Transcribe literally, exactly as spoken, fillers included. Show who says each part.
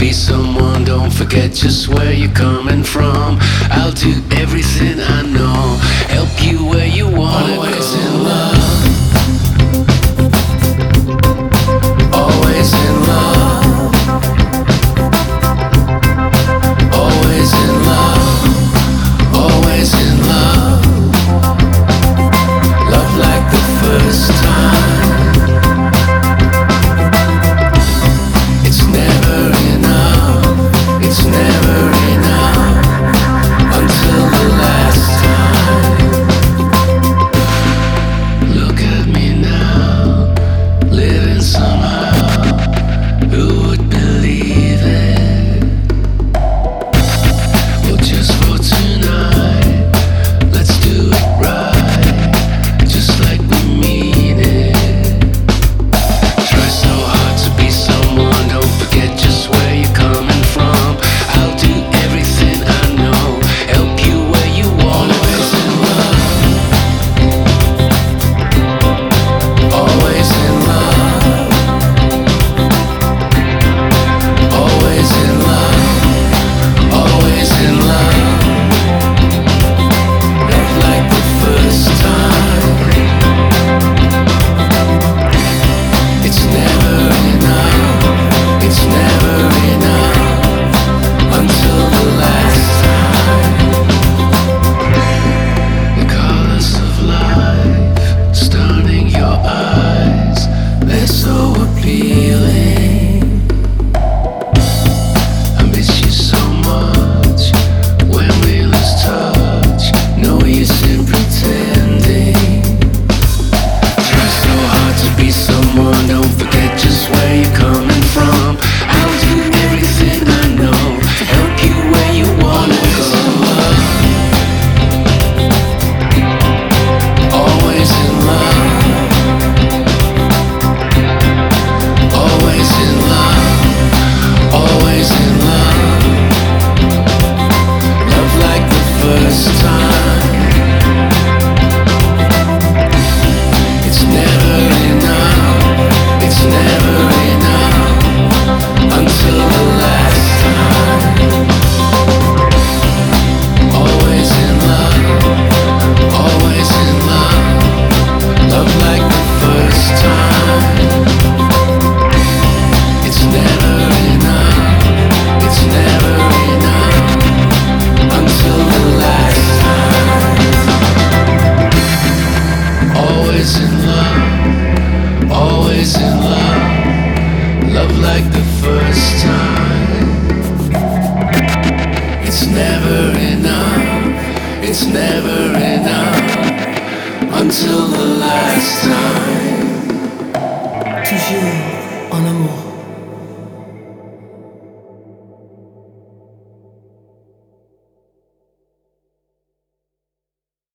Speaker 1: be someone, don't forget just where you're coming from. I'll do everything I know, help you where you wanna
Speaker 2: Always
Speaker 1: go.
Speaker 2: in love. Always in love. Always in love. Always in love. Love like the first time. It's never enough. It's never enough until the last time. Look at me now, living somehow. Who would believe it? Well, just for tonight, let's do it right, just like we mean it. Try so hard to be someone, don't forget just where you're coming from. I'll do everything I know, help you where you wanna go. Always in love. Always in love. Always in love. Love like the first time. It's never enough. It's never enough until the last time. The colors of life stunning your eyes, they're so appealing. I miss you so much when we lose touch. No use in pretending. Try so hard to be someone, don't forget just where you're coming from. I'll do everything I know, help you where you wanna go. Always in love. Always in love. Always in love. Love like the first time. It's never enough. It's never enough until the last time. Always in love. Always in love. Love like the first time. It's never enough. It's never enough until the last time. Always in love. Always in love. Love like the first time. It's never enough. It's never enough until the last time.
Speaker 3: Toujours en amour.